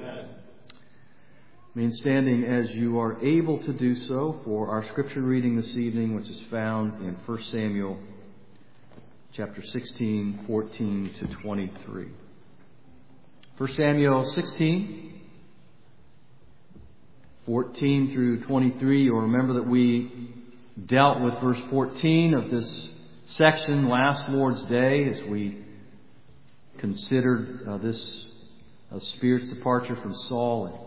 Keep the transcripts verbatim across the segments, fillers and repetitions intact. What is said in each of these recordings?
Remain standing as you are able to do so for our scripture reading this evening, which is found in First Samuel chapter sixteen, fourteen to twenty-three. First Samuel sixteen, fourteen through twenty-three. You'll remember that we dealt with verse fourteen of this section last Lord's Day as we considered uh, this uh, spirit's departure from Saul and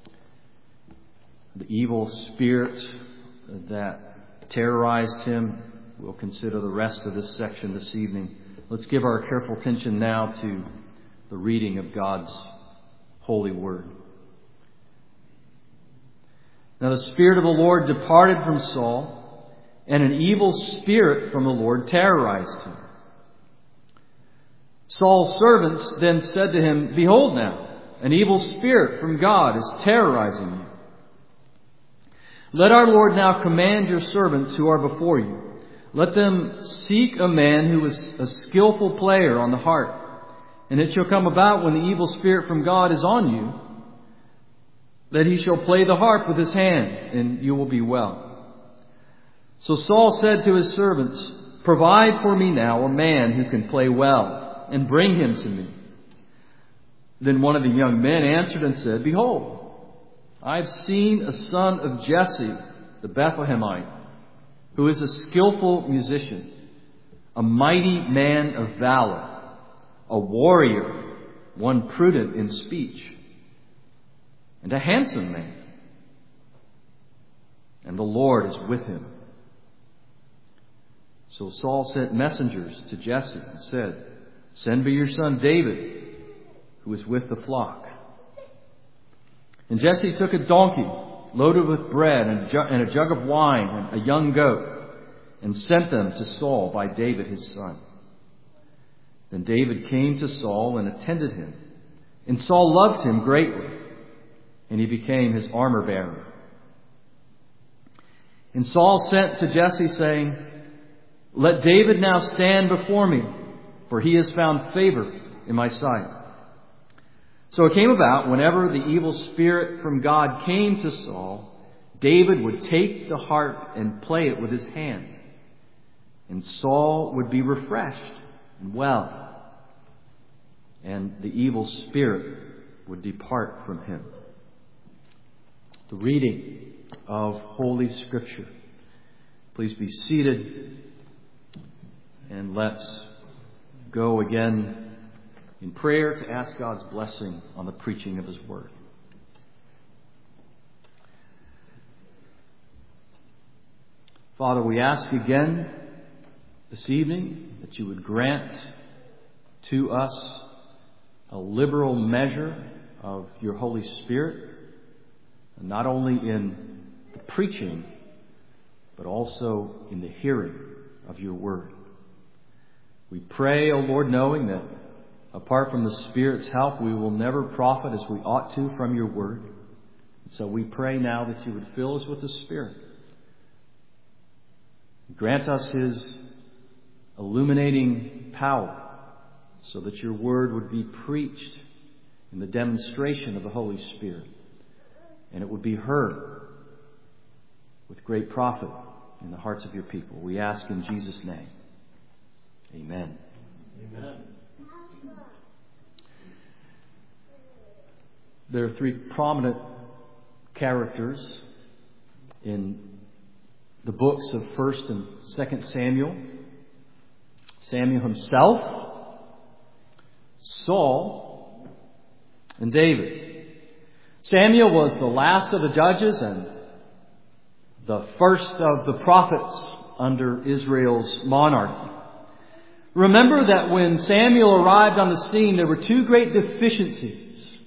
the evil spirit that terrorized him. We'll consider the rest of this section this evening. Let's give our careful attention now to the reading of God's holy word. Now the Spirit of the Lord departed from Saul, and an evil spirit from the Lord terrorized him. Saul's servants then said to him, "Behold now, an evil spirit from God is terrorizing you. Let our Lord now command your servants who are before you. Let them seek a man who is a skillful player on the harp. And it shall come about when the evil spirit from God is on you, that he shall play the harp with his hand, and you will be well." So Saul said to his servants, "Provide for me now a man who can play well, and bring him to me." Then one of the young men answered and said, "Behold, I have seen a son of Jesse, the Bethlehemite, who is a skillful musician, a mighty man of valor, a warrior, one prudent in speech, and a handsome man. And the Lord is with him." So Saul sent messengers to Jesse and said, "Send me your son David, who is with the flock." And Jesse took a donkey loaded with bread and a jug of wine and a young goat, and sent them to Saul by David his son. Then David came to Saul and attended him. And Saul loved him greatly, and he became his armor bearer. And Saul sent to Jesse, saying, "Let David now stand before me, for he has found favor in my sight." So it came about, whenever the evil spirit from God came to Saul, David would take the harp and play it with his hand, and Saul would be refreshed and well, and the evil spirit would depart from him. The reading of Holy Scripture. Please be seated, and let's go again in prayer to ask God's blessing on the preaching of His Word. Father, we ask again this evening that you would grant to us a liberal measure of your Holy Spirit, not only in the preaching, but also in the hearing of your Word. We pray, O Lord, knowing that apart from the Spirit's help, we will never profit as we ought to from your Word. And so we pray now that you would fill us with the Spirit. Grant us His illuminating power so that your Word would be preached in the demonstration of the Holy Spirit, and it would be heard with great profit in the hearts of your people. We ask in Jesus' name. Amen. Amen. There are three prominent characters in the books of First and Second Samuel. Samuel himself, Saul, and David. Samuel was the last of the judges and the first of the prophets under Israel's monarchy. Remember that when Samuel arrived on the scene, there were two great deficiencies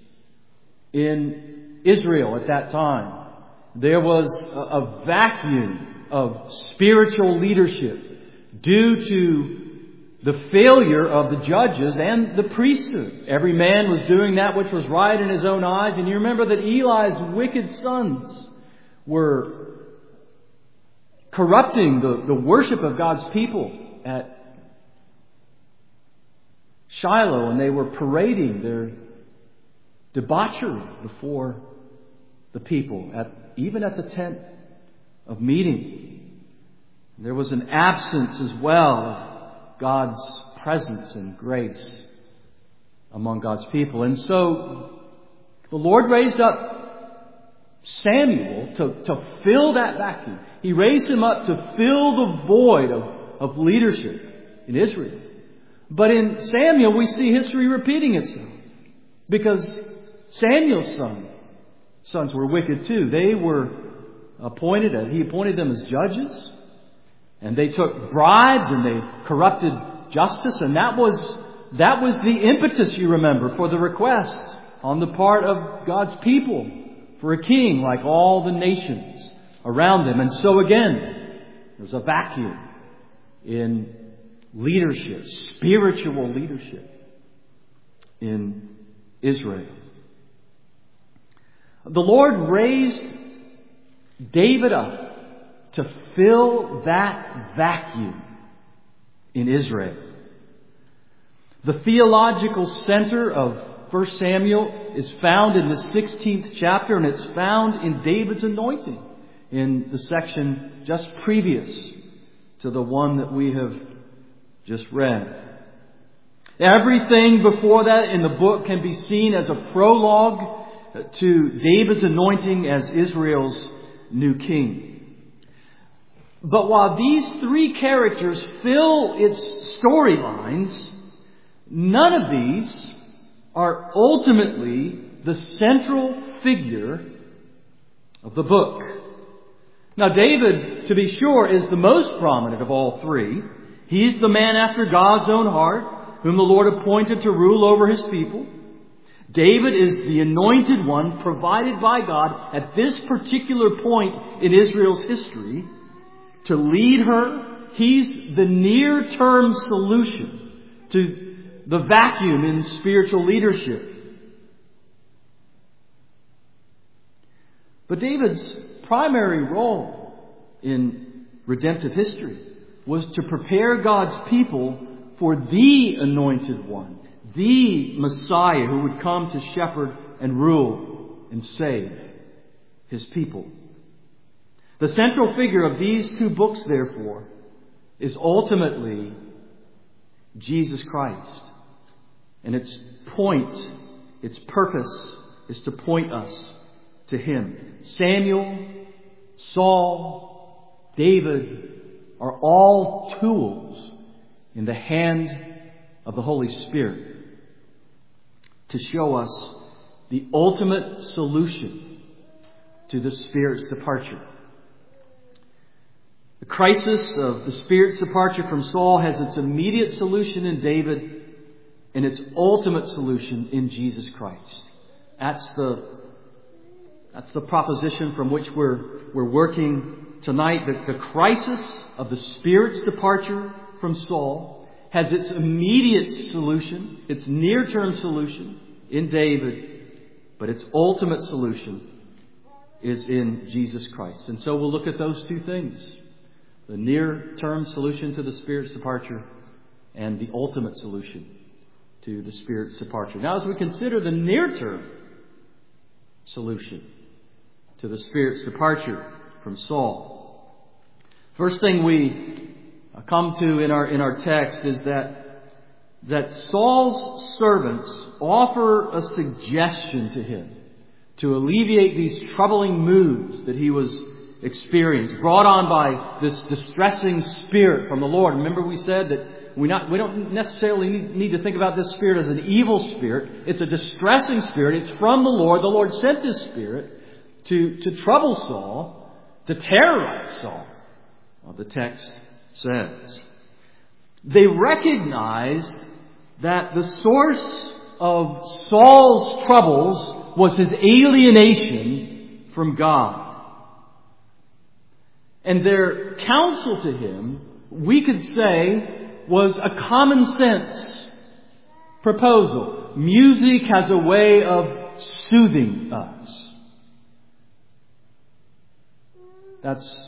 in Israel at that time. There was a vacuum of spiritual leadership due to the failure of the judges and the priesthood. Every man was doing that which was right in his own eyes. And you remember that Eli's wicked sons were corrupting the, the worship of God's people at Shiloh, and they were parading their debauchery before the people, at even at the tent of meeting. There was an absence as well of God's presence and grace among God's people. And so the Lord raised up Samuel to, to fill that vacuum. He raised him up to fill the void of, of leadership in Israel. But in Samuel, we see history repeating itself. Because Samuel's son, sons were wicked too. They were appointed, he appointed them as judges. And they took bribes and they corrupted justice. And that was, that was the impetus, you remember, for the request on the part of God's people for a king like all the nations around them. And so again, there's a vacuum in leadership, spiritual leadership in Israel. The Lord raised David up to fill that vacuum in Israel. The theological center of First Samuel is found in the sixteenth chapter, and it's found in David's anointing in the section just previous to the one that we have just read. Everything before that in the book can be seen as a prologue to David's anointing as Israel's new king. But while these three characters fill its storylines, none of these are ultimately the central figure of the book. Now, David, to be sure, is the most prominent of all three. He's the man after God's own heart, whom the Lord appointed to rule over His people. David is the anointed one provided by God at this particular point in Israel's history to lead her. He's the near-term solution to the vacuum in spiritual leadership. But David's primary role in redemptive history was to prepare God's people for the anointed one, the Messiah who would come to shepherd and rule and save His people. The central figure of these two books, therefore, is ultimately Jesus Christ. And its point, its purpose, is to point us to Him. Samuel, Saul, David are all tools in the hand of the Holy Spirit to show us the ultimate solution to the Spirit's departure. The crisis of the Spirit's departure from Saul has its immediate solution in David and its ultimate solution in Jesus Christ. That's the, that's the proposition from which we're, we're working tonight. The, the crisis of the Spirit's departure from Saul has its immediate solution, its near-term solution in David, but its ultimate solution is in Jesus Christ. And so we'll look at those two things. The near-term solution to the Spirit's departure and the ultimate solution to the Spirit's departure. Now, as we consider the near-term solution to the Spirit's departure from Saul, first thing we come to in our in our text is that that Saul's servants offer a suggestion to him to alleviate these troubling moods that he was experiencing, brought on by this distressing spirit from the Lord. Remember, we said that we not we don't necessarily need, need to think about this spirit as an evil spirit. It's a distressing spirit. It's from the Lord. The Lord sent this spirit to to trouble Saul, to terrorize Saul. Well, the text says they recognized that the source of Saul's troubles was his alienation from God. And their counsel to him, we could say, was a common sense proposal. Music has a way of soothing us. That's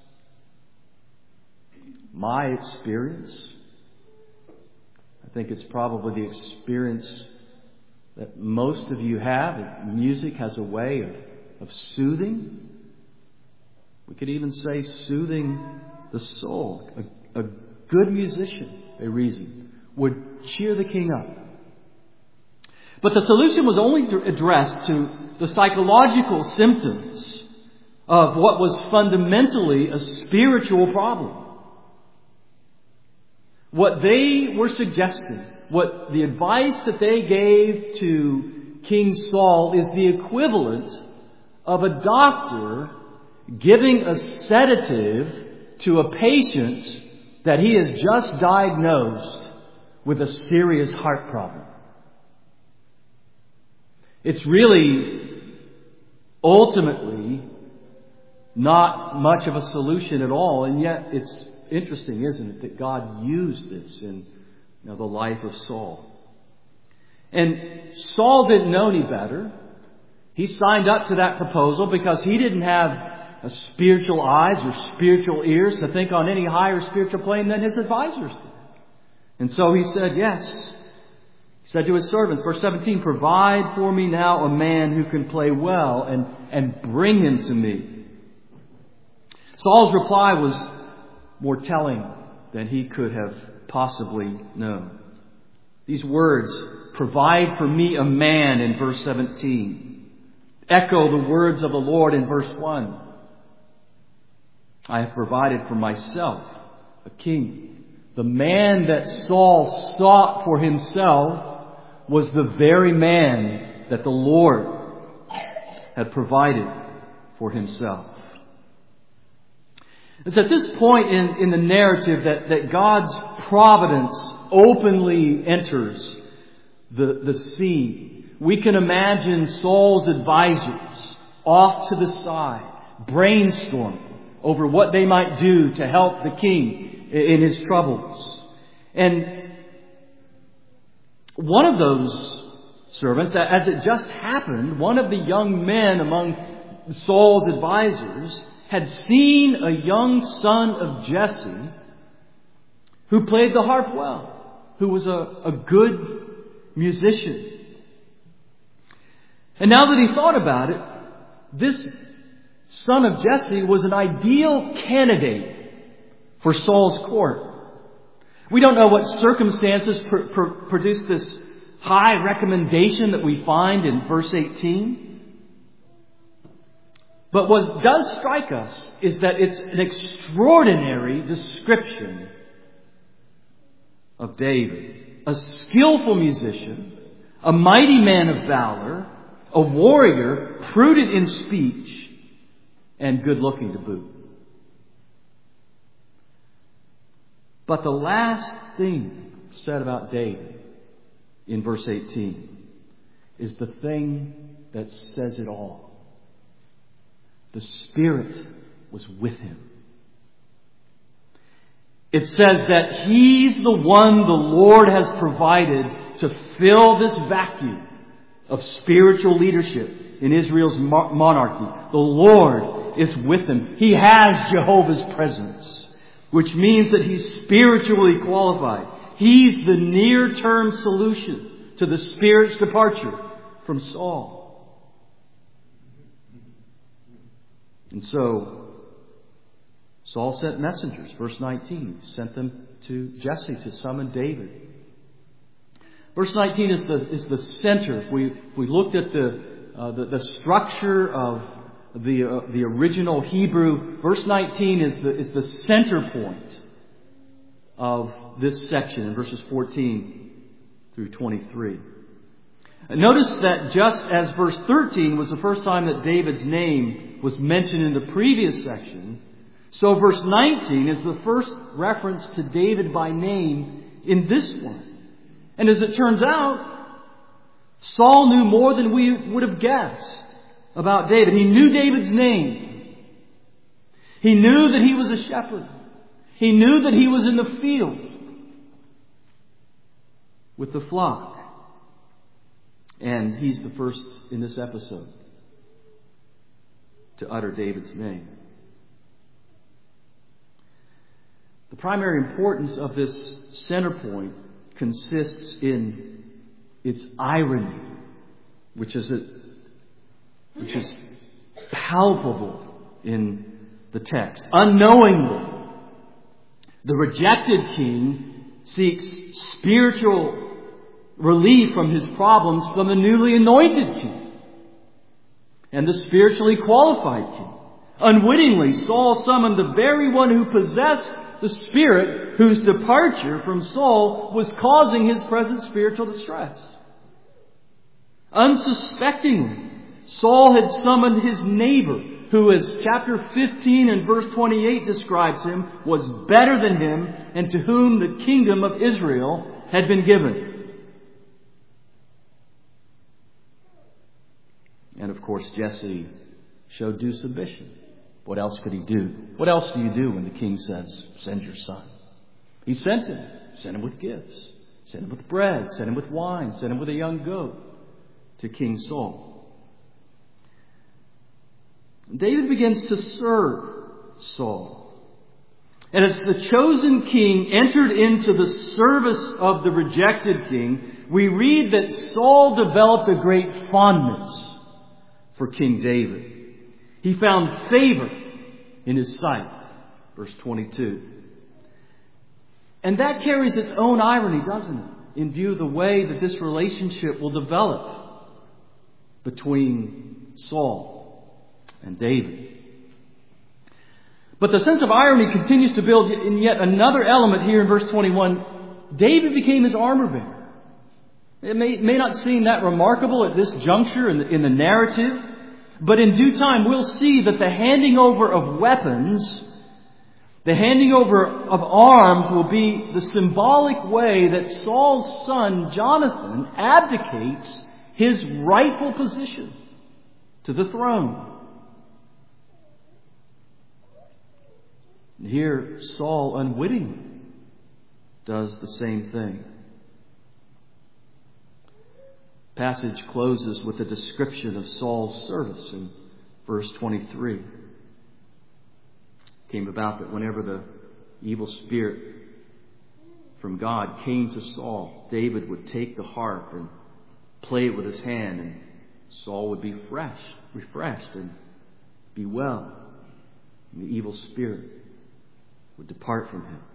my experience. I think it's probably the experience that most of you have. Music has a way of, of soothing. We could even say soothing the soul. A, a good musician, they reason, would cheer the king up. But the solution was only addressed to the psychological symptoms of what was fundamentally a spiritual problem. What they were suggesting, what the advice that they gave to King Saul is the equivalent of a doctor giving a sedative to a patient that he has just diagnosed with a serious heart problem. It's really ultimately not much of a solution at all, and yet it's interesting, isn't it, that God used this in you know, the life of Saul. And Saul didn't know any better. He signed up to that proposal because he didn't have a spiritual eyes or spiritual ears to think on any higher spiritual plane than his advisors did. And so he said, yes. He said to his servants, verse seventeen, provide for me now a man who can play well and, and bring him to me. Saul's reply was more telling than he could have possibly known. These words, provide for me a man in verse seventeen, echo the words of the Lord in verse one. I have provided for myself a king. The man that Saul sought for himself was the very man that the Lord had provided for himself. It's at this point in, in the narrative that, that God's providence openly enters the, the scene. We can imagine Saul's advisors off to the side, brainstorming over what they might do to help the king in his troubles. And one of those servants, as it just happened, one of the young men among Saul's advisors had seen a young son of Jesse who played the harp well, who was a, a good musician. And now that he thought about it, this son of Jesse was an ideal candidate for Saul's court. We don't know what circumstances pr- pr- produced this high recommendation that we find in verse eighteen. But what does strike us is that it's an extraordinary description of David. A skillful musician, a mighty man of valor, a warrior, prudent in speech, and good looking to boot. But the last thing said about David in verse eighteen is the thing that says it all. The Spirit was with him. It says that he's the one the Lord has provided to fill this vacuum of spiritual leadership in Israel's monarchy. The Lord is with him. He has Jehovah's presence, which means that he's spiritually qualified. He's the near-term solution to the Spirit's departure from Saul. And so, Saul sent messengers, verse nineteen, he sent them to Jesse to summon David. Verse nineteen is the is the center. If we if we looked at the uh, the, the structure of the uh, the original Hebrew, verse nineteen is the is the center point of this section in verses fourteen through twenty-three. Notice that just as verse thirteen was the first time that David's name was mentioned in the previous section, so verse nineteen is the first reference to David by name in this one. And as it turns out, Saul knew more than we would have guessed about David. He knew David's name. He knew that he was a shepherd. He knew that he was in the field with the flock. And he's the first in this episode to utter David's name. The primary importance of this center point consists in its irony which is a, which is palpable in the text. Unknowingly, the rejected king seeks spiritual relief from his problems from the newly anointed king and the spiritually qualified king. Unwittingly, Saul summoned the very one who possessed the Spirit, whose departure from Saul was causing his present spiritual distress. Unsuspectingly, Saul had summoned his neighbor, who, as chapter fifteen and verse twenty-eight describes him, was better than him and to whom the kingdom of Israel had been given. And of course, Jesse showed due submission. What else could he do? What else do you do when the king says, send your son? He sent him. Sent him with gifts. Sent him with bread. Sent him with wine. Sent him with a young goat to King Saul. David begins to serve Saul. And as the chosen king entered into the service of the rejected king, we read that Saul developed a great fondness for King David. He found favor in his sight. Verse twenty-two. And that carries its own irony, doesn't it? In view of the way that this relationship will develop between Saul and David. But the sense of irony continues to build in yet another element here in verse twenty-one. David became his armor bearer. It may, may not seem that remarkable at this juncture in the, in the narrative. But in due time, we'll see that the handing over of weapons, the handing over of arms, will be the symbolic way that Saul's son, Jonathan, abdicates his rightful position to the throne. And here, Saul unwittingly does the same thing. Passage closes with a description of Saul's service in verse twenty-three. It came about that whenever the evil spirit from God came to Saul, David would take the harp and play it with his hand, and Saul would be fresh, refreshed and be well. And the evil spirit would depart from him.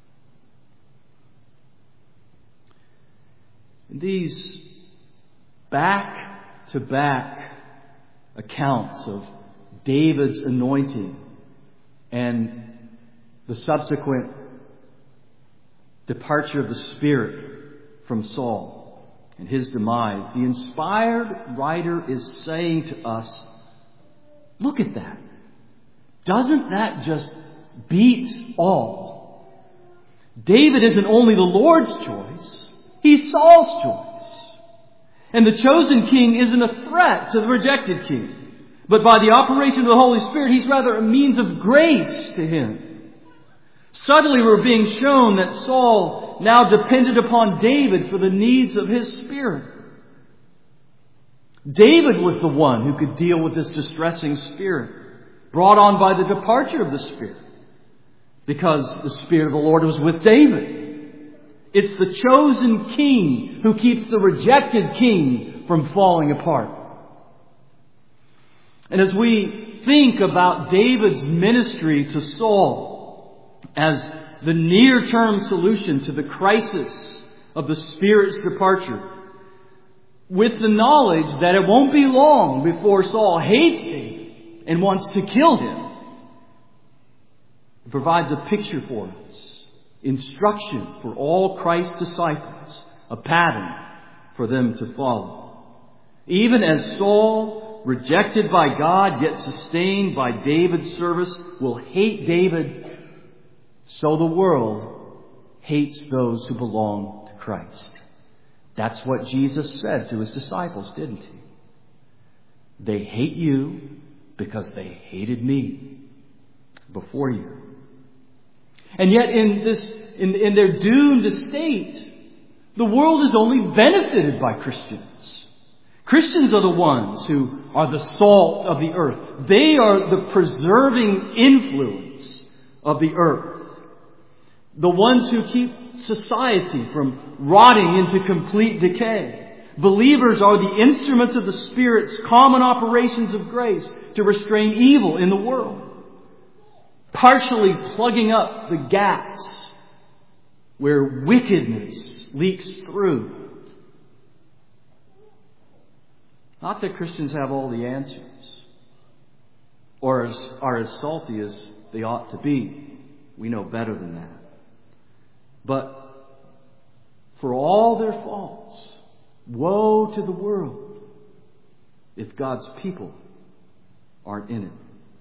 And these back-to-back accounts of David's anointing and the subsequent departure of the Spirit from Saul and his demise, the inspired writer is saying to us, look at that. Doesn't that just beat all? David isn't only the Lord's choice, he's Saul's choice. And the chosen king isn't a threat to the rejected king. But by the operation of the Holy Spirit, he's rather a means of grace to him. Suddenly we're being shown that Saul now depended upon David for the needs of his spirit. David was the one who could deal with this distressing spirit, brought on by the departure of the Spirit, because the Spirit of the Lord was with David. It's the chosen king who keeps the rejected king from falling apart. And as we think about David's ministry to Saul as the near-term solution to the crisis of the Spirit's departure, with the knowledge that it won't be long before Saul hates David and wants to kill him, it provides a picture for us. Instruction for all Christ's disciples, a pattern for them to follow. Even as Saul, rejected by God yet sustained by David's service, will hate David, so the world hates those who belong to Christ. That's what Jesus said to his disciples, didn't he? They hate you because they hated me before you. And yet in this, in, in their doomed estate, the world is only benefited by Christians. Christians are the ones who are the salt of the earth. They are the preserving influence of the earth. The ones who keep society from rotting into complete decay. Believers are the instruments of the Spirit's common operations of grace to restrain evil in the world, partially plugging up the gaps where wickedness leaks through. Not that Christians have all the answers or are as salty as they ought to be. We know better than that. But for all their faults, woe to the world if God's people aren't in it.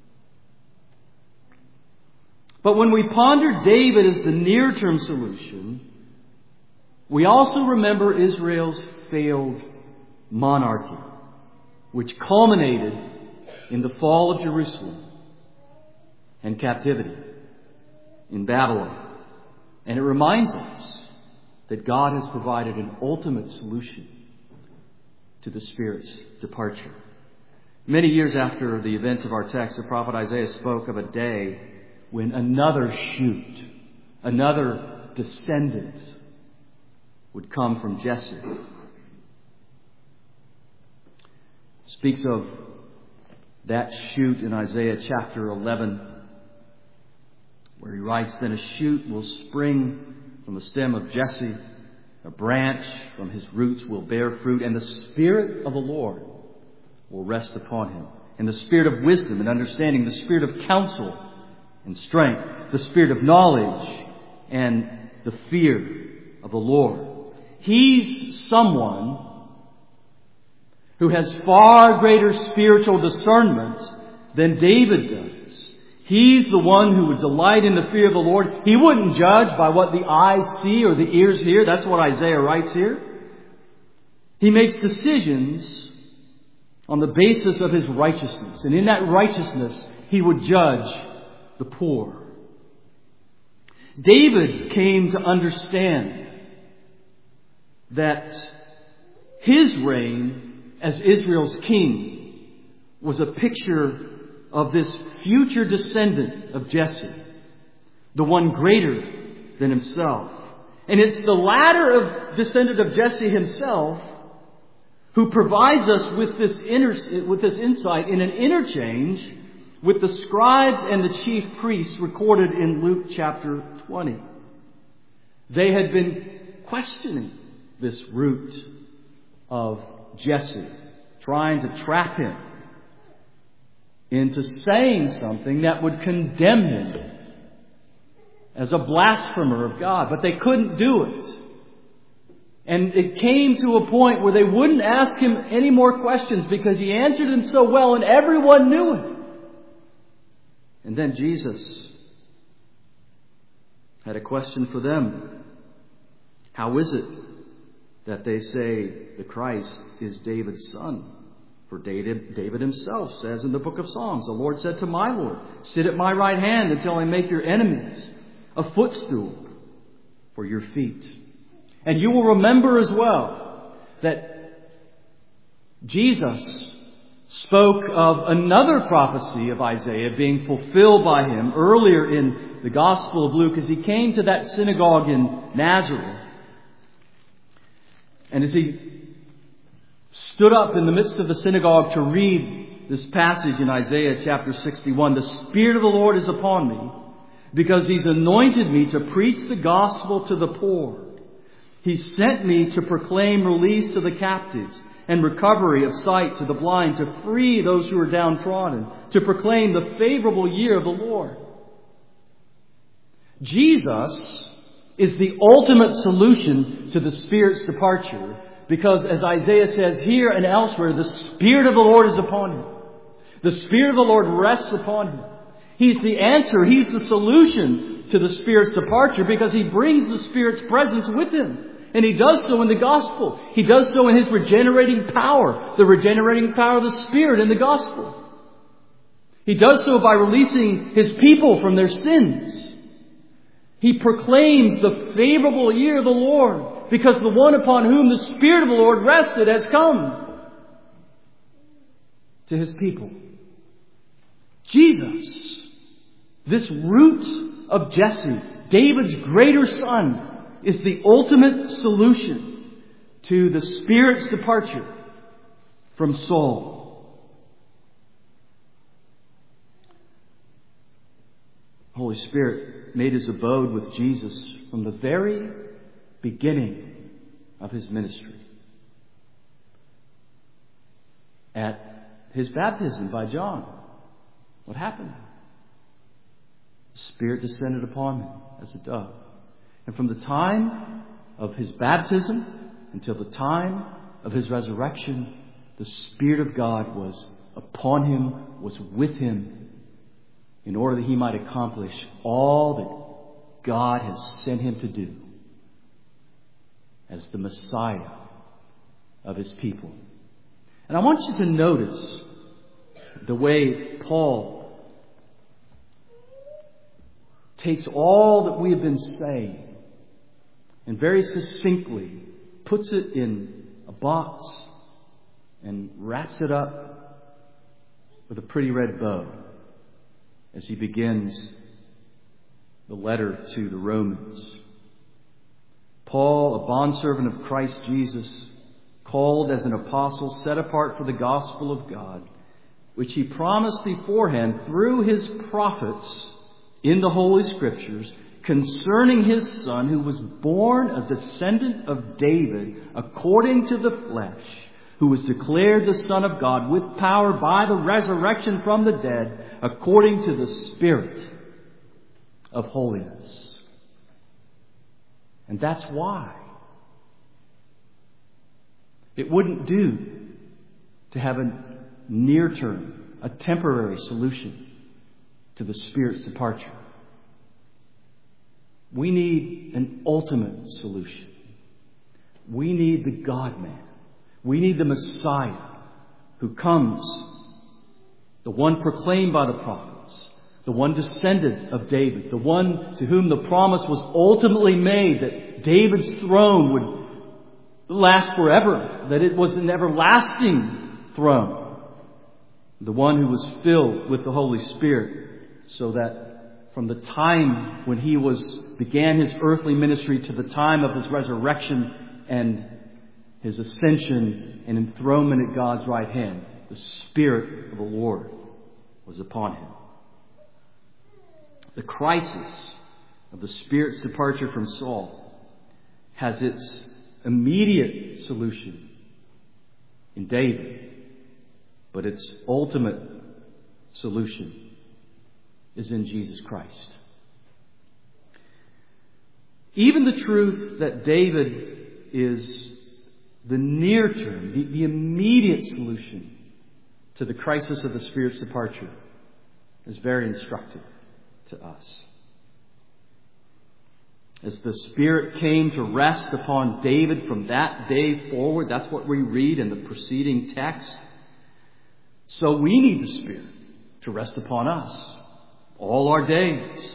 But when we ponder David as the near-term solution, we also remember Israel's failed monarchy, which culminated in the fall of Jerusalem and captivity in Babylon. And it reminds us that God has provided an ultimate solution to the Spirit's departure. Many years after the events of our text, the prophet Isaiah spoke of a day when another shoot, another descendant would come from Jesse. Speaks of that shoot in Isaiah chapter eleven, where he writes, "Then a shoot will spring from the stem of Jesse, a branch from his roots will bear fruit, and the Spirit of the Lord will rest upon him, and the Spirit of wisdom and understanding, the Spirit of counsel and strength, the Spirit of knowledge and the fear of the Lord." He's someone who has far greater spiritual discernment than David does. He's the one who would delight in the fear of the Lord. He wouldn't judge by what the eyes see or the ears hear. That's what Isaiah writes here. He makes decisions on the basis of his righteousness. And in that righteousness, he would judge the poor. David came to understand that his reign as Israel's king was a picture of this future descendant of Jesse, the one greater than himself. And it's the latter of descendant of Jesse himself who provides us with this inter- with this insight in an interchange with the scribes and the chief priests recorded in Luke chapter twenty. They had been questioning this root of Jesse, trying to trap him into saying something that would condemn him as a blasphemer of God. But they couldn't do it. And it came to a point where they wouldn't ask him any more questions because he answered them so well and everyone knew it. And then Jesus had a question for them. How is it that they say the Christ is David's son? For David, David himself says in the book of Psalms, "The Lord said to my Lord, sit at my right hand until I make your enemies a footstool for your feet." And you will remember as well that Jesus spoke of another prophecy of Isaiah being fulfilled by him earlier in the Gospel of Luke as he came to that synagogue in Nazareth. And as he stood up in the midst of the synagogue to read this passage in Isaiah chapter sixty-one, "The Spirit of the Lord is upon me, because He's anointed me to preach the gospel to the poor. He sent me to proclaim release to the captives and recovery of sight to the blind, to free those who are downtrodden, to proclaim the favorable year of the Lord." Jesus is the ultimate solution to the Spirit's departure, because as Isaiah says here and elsewhere, the Spirit of the Lord is upon him. The Spirit of the Lord rests upon him. He's the answer. He's the solution to the Spirit's departure because He brings the Spirit's presence with Him. And He does so in the gospel. He does so in His regenerating power, the regenerating power of the Spirit in the gospel. He does so by releasing His people from their sins. He proclaims the favorable year of the Lord because the one upon whom the Spirit of the Lord rested has come to His people. Jesus, this root of Jesse, David's greater son, is the ultimate solution to the Spirit's departure from Saul. The Holy Spirit made his abode with Jesus from the very beginning of his ministry. At his baptism by John, what happened? The Spirit descended upon him as a dove. And from the time of his baptism until the time of his resurrection, the Spirit of God was upon him, was with him, in order that he might accomplish all that God has sent him to do as the Messiah of his people. And I want you to notice the way Paul takes all that we have been saying and very succinctly puts it in a box and wraps it up with a pretty red bow as he begins the letter to the Romans. Paul, a bondservant of Christ Jesus, called as an apostle, set apart for the gospel of God, which he promised beforehand through his prophets in the Holy Scriptures, concerning his Son, who was born a descendant of David according to the flesh, who was declared the Son of God with power by the resurrection from the dead, according to the Spirit of holiness. And that's why it wouldn't do to have a near-term, a temporary solution to the Spirit's departure. We need an ultimate solution. We need the God-man. We need the Messiah who comes, the one proclaimed by the prophets, the one descendant of David, the one to whom the promise was ultimately made that David's throne would last forever, that it was an everlasting throne. The one who was filled with the Holy Spirit, so that from the time when he was began his earthly ministry to the time of his resurrection and his ascension and enthronement at God's right hand, the Spirit of the Lord was upon him. The crisis of the Spirit's departure from Saul has its immediate solution in David, but its ultimate solution is in Jesus Christ. Even the truth that David is the near term, the, the immediate solution to the crisis of the Spirit's departure is very instructive to us. As the Spirit came to rest upon David from that day forward, that's what we read in the preceding text. So we need the Spirit to rest upon us all our days.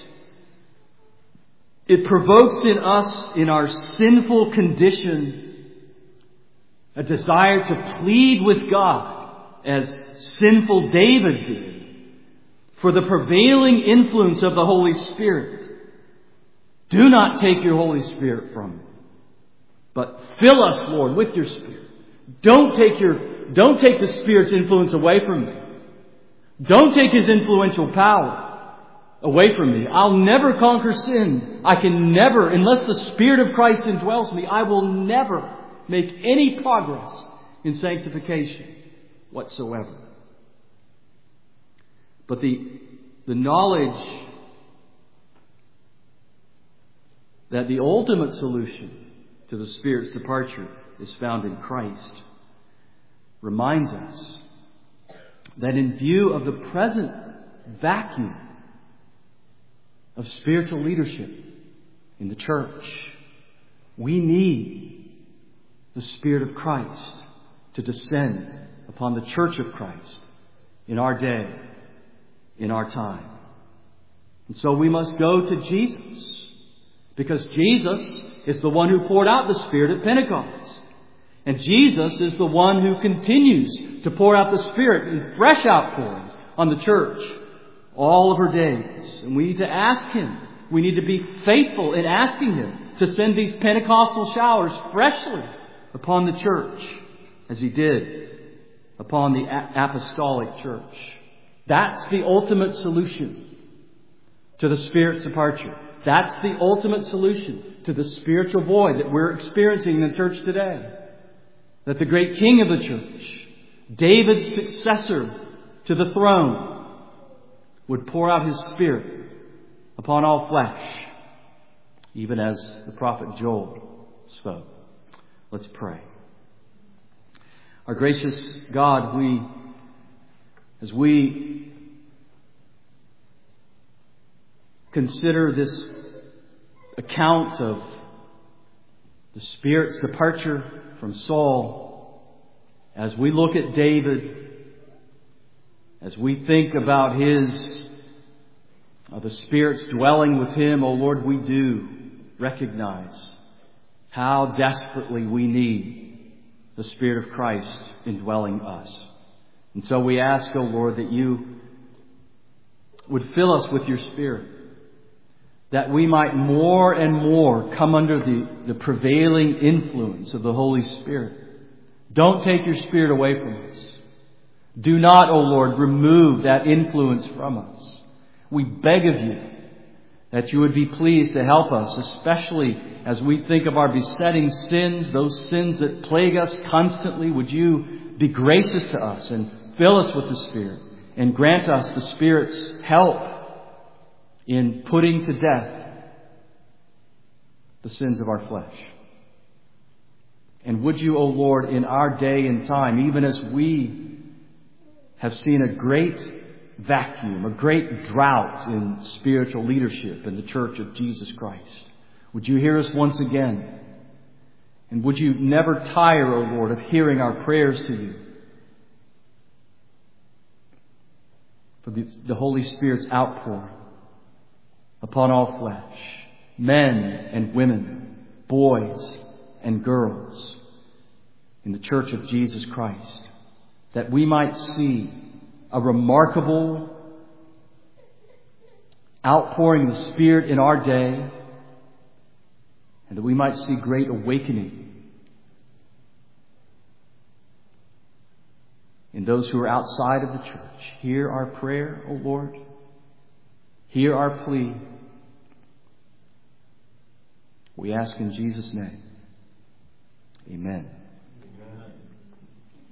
It provokes in us, in our sinful condition, a desire to plead with God, as sinful David did, for the prevailing influence of the Holy Spirit. Do not take your Holy Spirit from me, but fill us, Lord, with your Spirit. Don't take your, don't take the Spirit's influence away from me. Don't take his influential power away from me. I'll never conquer sin. I can never, unless the Spirit of Christ indwells me, I will never make any progress in sanctification whatsoever. But the, the knowledge that the ultimate solution to the Spirit's departure is found in Christ reminds us that in view of the present vacuum of spiritual leadership in the church, we need the Spirit of Christ to descend upon the church of Christ in our day, in our time. And so we must go to Jesus, because Jesus is the one who poured out the Spirit at Pentecost. And Jesus is the one who continues to pour out the Spirit in fresh outpourings on the church all of her days. And we need to ask Him. We need to be faithful in asking Him to send these Pentecostal showers freshly upon the church as He did upon the apostolic church. That's the ultimate solution to the Spirit's departure. That's the ultimate solution to the spiritual void that we're experiencing in the church today. That the great King of the church, David's successor to the throne, would pour out His Spirit upon all flesh, even as the prophet Joel spoke. Let's pray. Our gracious God, we, as we consider this account of the Spirit's departure from Saul, as we look at David, as we think about his, uh, the Spirit's dwelling with him, oh Lord, we do recognize how desperately we need the Spirit of Christ indwelling us. And so we ask, oh Lord, that you would fill us with your Spirit, that we might more and more come under the, the prevailing influence of the Holy Spirit. Don't take your Spirit away from us. Do not, O Lord, remove that influence from us. We beg of you that you would be pleased to help us, especially as we think of our besetting sins, those sins that plague us constantly. Would you be gracious to us and fill us with the Spirit and grant us the Spirit's help in putting to death the sins of our flesh. And would you, O Lord, in our day and time, even as we have seen a great vacuum, a great drought in spiritual leadership in the Church of Jesus Christ, would you hear us once again? And would you never tire, O Lord, of hearing our prayers to you for the, the Holy Spirit's outpouring upon all flesh, men and women, boys and girls, in the Church of Jesus Christ, that we might see a remarkable outpouring of the Spirit in our day, and that we might see great awakening in those who are outside of the church. Hear our prayer, O Lord. Hear our plea. We ask in Jesus' name. Amen.